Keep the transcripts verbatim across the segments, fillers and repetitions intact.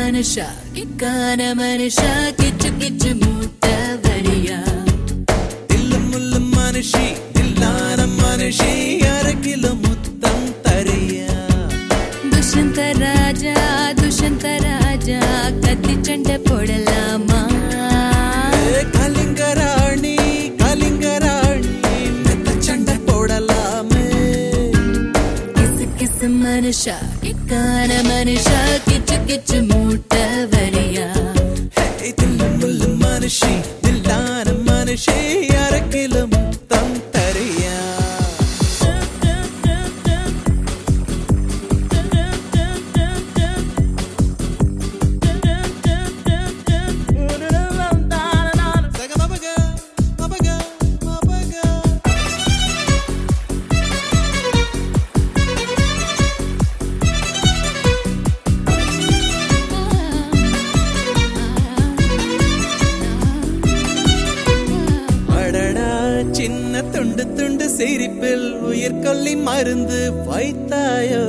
மனுஷா கிக்கான மனுஷா கிச்சு கிச்சு மூட்ட வரியா தில்லு முள்ளு மனுஷி தில்லான மனுஷி அரை கிலோ முத்தம் தரியா துஷ்யந்த ராஜா துஷ்யந்த ராஜா கத்தி சண்டை போடலாமா கலிங்க ராணி கலிங்க ராணி மெத்த சண்டை போடலாமே கிசு கிசு மனுஷா கிக்கான மனுஷா கிச்சு கிச்சு மூட்ட வரியா தில்லு முள்ளு மனுஷி தில்லான மனுஷி அரை கிலோ முத்தம் தரியா சின்ன துண்டு துண்டு சிரிப்பில் உயிர் கொல்லி மருந்து வைத்தாயோ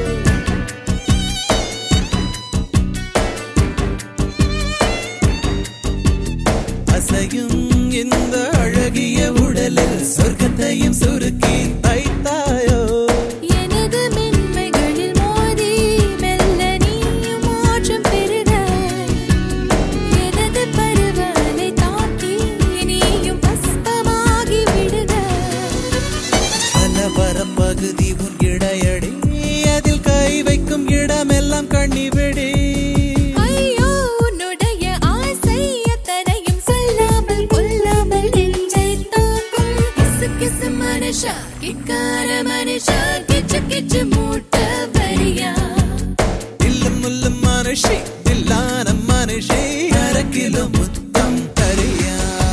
அசையும் இந்த அழகிய உடலில் சொர்க்கத்தையும் சுருக்கி தைத்தாயோ எனது மென்மைகளில் மோதி மெல்ல நீயும் மாற்றம் பெறுகிறாய் எனது பருவனை தாக்கி நீயும் பஸ்பமாகி விடுகிறாய் பலவர பகுதி உன் இடையடி அதில் கை வைக்கும் இடமெல்லாம் கண்ணி விடி ஐயோ உன்னுடைய ஆசை எத்தனையும் சொல்லாமல் கொல்லாமல் நெஞ்சை தாக்கும் கிசு கிசு மனுஷா கிக்கார மனுஷா கிச்சு கிச்சு மூட்ட வரியா தில்லு முள்ளு மனுஷி தில்லான மனுஷி அரை கிலோ முத்தம் தரியா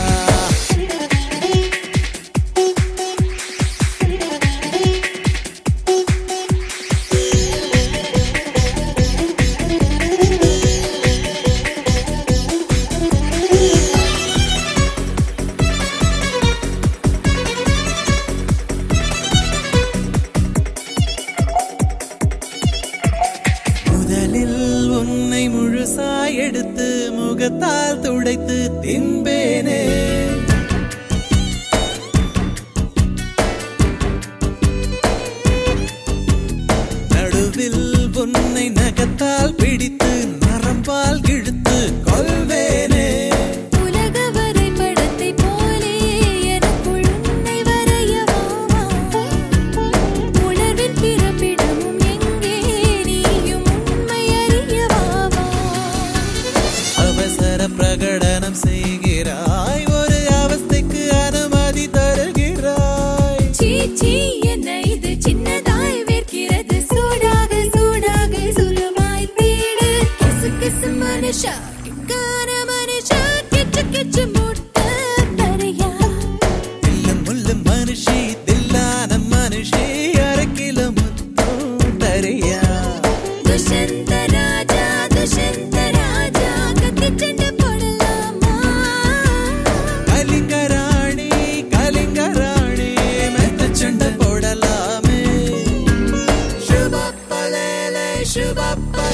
முதலில் உன்னை முழுசாய் எடுத்து முகத்தால் துடைத்து தின்பேனே நடுவில் உன்னை நகத்தால் பிடித்து நரம்பால் இழுத்து கொள்வேனே உலக வரைபடத்தை போலே எனக்குள் உன்னை வரையவாமா உணர்வின் பிறப்பிடமும் எங்கே நீயும் உண்மை அறியவாமா அவசர பிரகடனம் செய்கிறாய் ஒரு அவஸ்தைக்கு அனுமதி தருகிறாய் சீச்சி என்ன இது சின்னதாய் வேர்க்கிறது சூடாக சூடாக சுலமாய் தேடு கிசு கிசு மனுஷா கிக்கான மனுஷா கிச்சு கிச்சு மூட்ட தரையா தில்லு முள்ளு மனுஷி தில்லான மனுஷி அரை கிலோ முத்தம் தரியா துஷ்யந்த ராஜா துஷ்யந்த ராஜா கத்தி சண்டை போடலாமா கலிங்க ராணி கலிங்க ராணி மெத்த சண்டை போடலாமே சுபப்பலேலே சுபப்ப